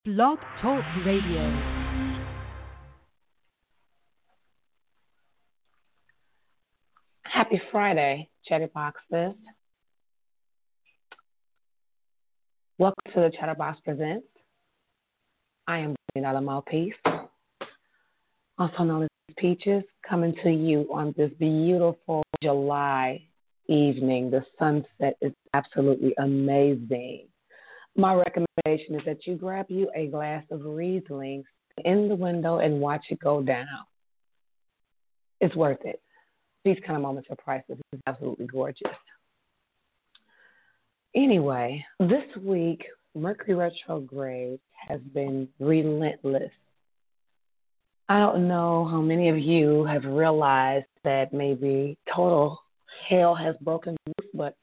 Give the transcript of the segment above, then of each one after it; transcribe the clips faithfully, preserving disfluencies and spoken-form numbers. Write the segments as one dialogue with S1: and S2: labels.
S1: Blog Talk Radio.
S2: Happy Friday, Chatterboxes. Welcome to the Chatterbox Presents. I am Daniela Mouthpiece, also known as Peaches, coming to you on this beautiful July evening. The sunset is absolutely amazing. My recommendation is that you grab you a glass of Riesling in the window and watch it go down. It's worth it. These kind of moments are priceless. It's absolutely gorgeous. Anyway, this week, Mercury retrograde has been relentless. I don't know how many of you have realized that maybe total hell has broken loose, but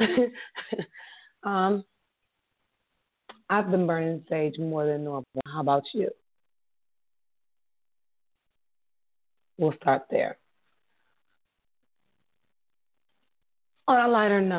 S2: um, I've been burning sage more than normal. How about you? We'll start there. On a lighter note,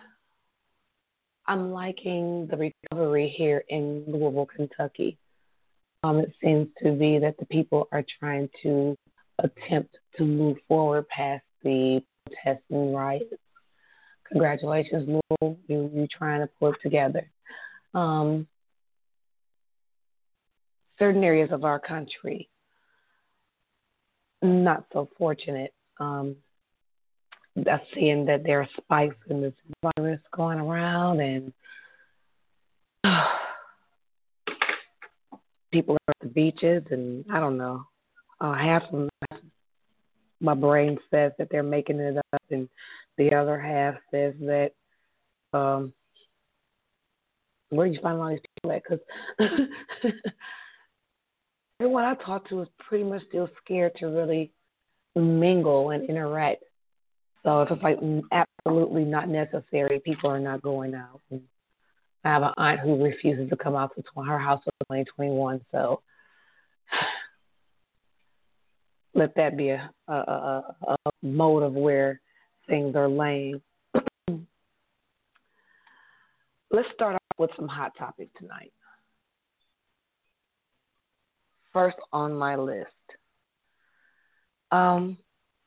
S2: I'm liking the recovery here in Louisville, Kentucky. Um, it seems to be that the people are trying to attempt to move forward past the protests and riots. Congratulations, Louisville. You, you're trying to pull it together. Um, certain areas of our country, not so fortunate. Um, I'm seeing that there are spikes in this virus going around, and uh, people are at the beaches, and I don't know. Uh, half of my brain says that they're making it up, and the other half says that um, where do you find all these people at? Because everyone I talk to is pretty much still scared to really mingle and interact. So if it's like absolutely not necessary, people are not going out. And I have an aunt who refuses to come out to her house in twenty twenty-one. So let that be a, a, a, a mode of where things are laying. Let's start off with some hot topics tonight. First on my list. Um,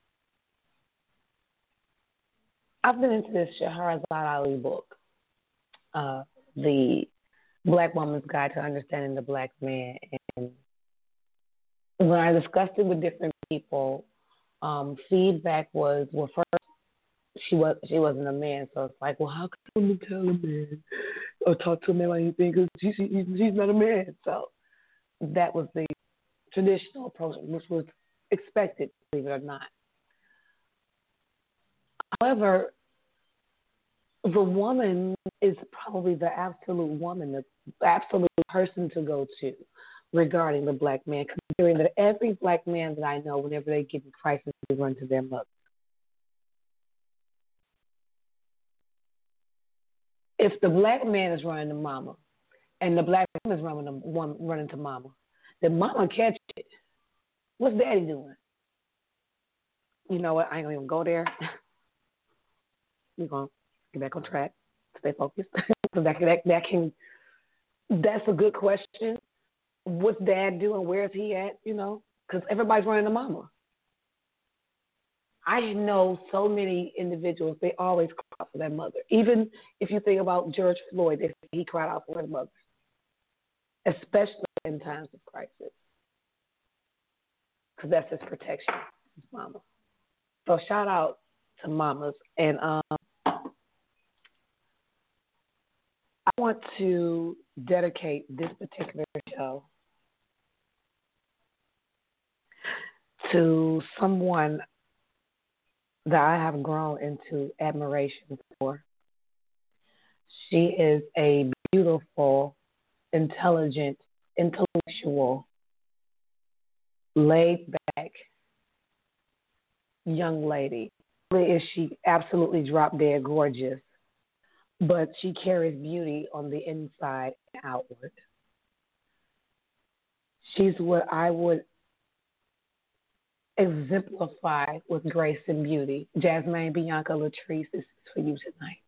S2: I've been into this Shahrazad Ali book, uh, The Black Woman's Guide to Understanding the Black Man. And when I discussed it with different people, um, feedback was, well, first, she was she wasn't a man, so it's like, well, how can you tell a man or talk to a man like anything because she, she, she's not a man? So that was the traditional approach, which was expected, believe it or not. However, the woman is probably the absolute woman, the absolute person to go to regarding the black man, considering that every black man that I know, whenever they get in crisis, they run to their mother. If the black man is running to mama and the black woman is running to, one, running to mama, then mama catch it. What's daddy doing? You know what? I ain't going to even go there. We're going to get back on track, stay focused. So that, that, that can, that's a good question. What's dad doing? Where is he at? You know, because everybody's running to mama. I know so many individuals, they always cry out for their mother. Even if you think about George Floyd, they, he cried out for his mother, especially in times of crisis, because that's his protection, his mama. So shout out to mamas. And um, I want to dedicate this particular show to someone that I have grown into admiration for. She is a beautiful, intelligent, intellectual, laid back young lady. Not only is she absolutely drop dead gorgeous, but she carries beauty on the inside and outward. She's what I would exemplify with grace and beauty. Jasmine Bianca Latrice, this is for you tonight.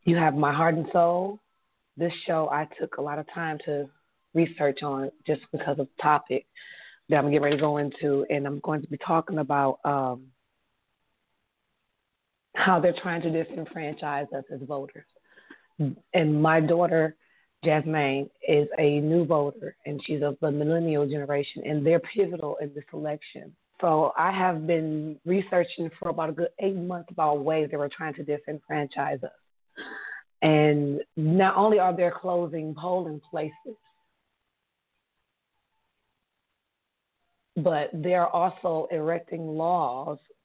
S2: You have My Heart and Soul. This show I took a lot of time to research on just because of the topic that I'm getting ready to go into, and I'm going to be talking about um, how they're trying to disenfranchise us as voters. And my daughter, Jasmine, is a new voter, and she's of the millennial generation, and they're pivotal in this election. So I have been researching for about a good eight months about ways they were trying to disenfranchise us. And not only are they closing polling places, but they're also erecting laws